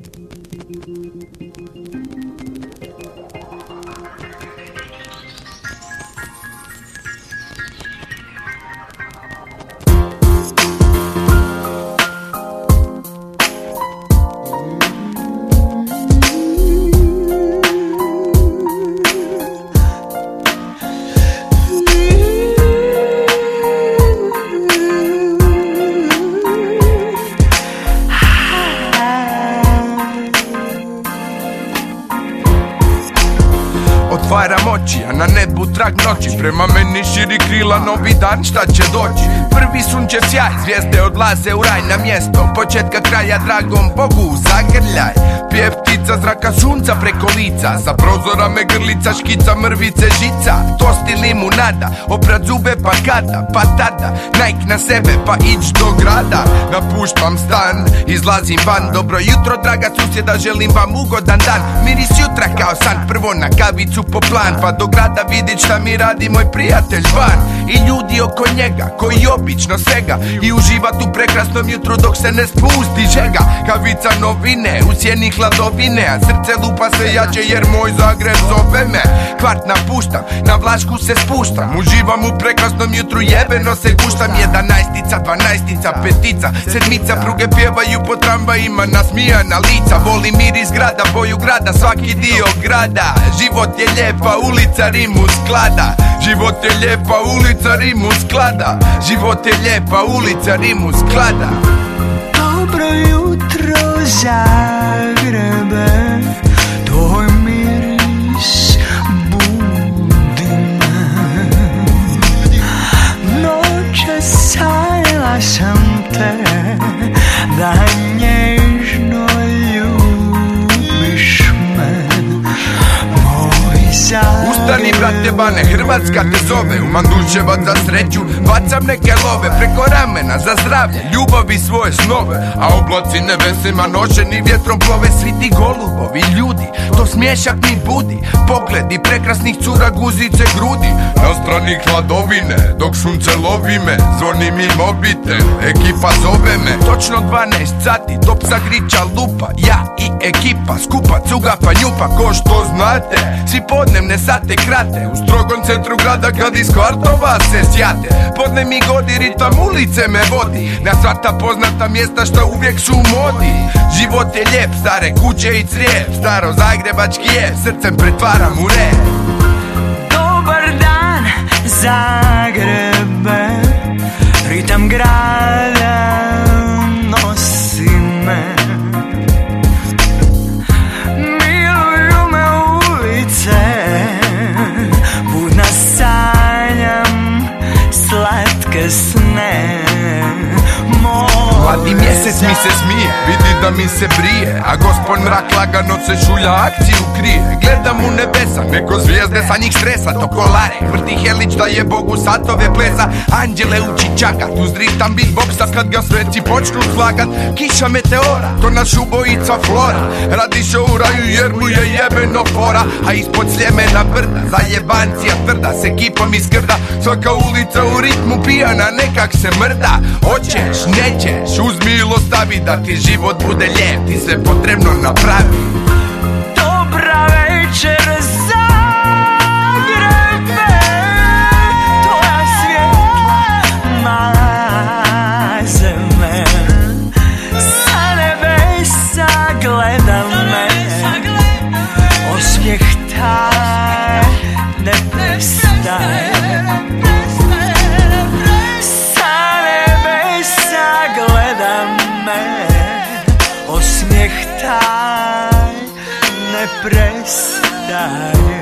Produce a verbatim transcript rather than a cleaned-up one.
Otvaram oči, a na nebu trag noći. Prema meni širi krila, novi dan, šta će doći? Prvi sunčev sjaj, zvijezde odlaze u raj. Na mjesto početka kraja, dragom Bogu zagrljaj. Pjev ptica, zraka sunca preko lica. Sa prozora me grlica, škica, mrvice, žica. Tosti limunada, oprat zube pa kada, pa tada Nike na sebe pa ić do grada. Napuštam stan, izlazim van. Dobro jutro draga susjeda, želim vam ugodan dan. Miris jutra kao san, prvo na kavicu po plan. Pa do grada vidit šta mi radi moj prijatelj van. I ljudi oko njega, koji obično svega. I uživat u prekrasnom jutru dok se ne spusti žega. Kavica novine, u sjeni hladovine. A srce lupa se jače jer moj Zagreb zove me. Kvart napuštam, na Vlašku se spuštam. Uživam u prekrasnom jutru, jebeno se guštam. Jedanaestica, dvanaestica, petica, sedmica. Pruge pjevaju po tramvajima, nasmijana lica. Volim miris grada, boju grada, svaki dio grada. Život je lijepa ulica, rimu sklada. Život je lijepa ulica, rimu sklada. Život je lijepa ulica, rimu sklada. Dobro jutro Zagrebe, tvoj miris budi me. Noće sanjala sam te, da nježno ljubiš me. Ustani brate bane, Hrvatska te zove. U Manduševac za sreću, bacam neke love. Preko ramena za zdravlje, ljubavi svoje snove. A oblaci nebesima nošeni vjetrom plove. Svi ti golubovi ljudi, to smješak mi budi. Pogledi prekrasnih cura, guzice, grudi. Na strani hladovine, dok sunce lovi me. Zvoni mi mobitel, ekipa zove me. Točno dvanaest sati, top zagriča lupa. Ja i ekipa, skupa, cuga pa njupa. Ko što znate, svi podnevne sate krate. U strogom centru grada kad iz kvartova se sjate. Podne mi godi, ritam ulice me vodi. Na sva ta poznata mjesta što uvijek su u modi. Život je lijep, stare kuće i crijev. Staro zagrebački je, srcem pretvaram u rep. Dobar dan Zagrebe, ritam grada nosi me. Miluju me ulice, budna sanjam slatke sne. Mladi mjesec mi se smije, vidi da mi se brije. A gospon mrak lagano se šulja, akciju krije. Gledam u nebesa, neko zvijezde sa njih stresa. To kolare, vrti helić da je Bogu satove plesa. Anđele uči čakat, uzritam beatboxa kad ga sveci počnu slagat. Kiša meteora, to naš ubojica Flora. Radiš u raju jer mu je jebeno fora. A ispod Sljemena brda, zajebancija tvrda. S ekipom iz Grda, svaka ulica u ritmu pijana, nekak se mrda. Hoćeš, nećeš, uz milo stavi da ti život bude lijep, ti sve potrebno napravi. Dobra večer Zagrebe, tvoja svjetla maze me. Sa nebesa gleda me, osmijeh taj ne prestaje. Osmijeh taj ne prestaje.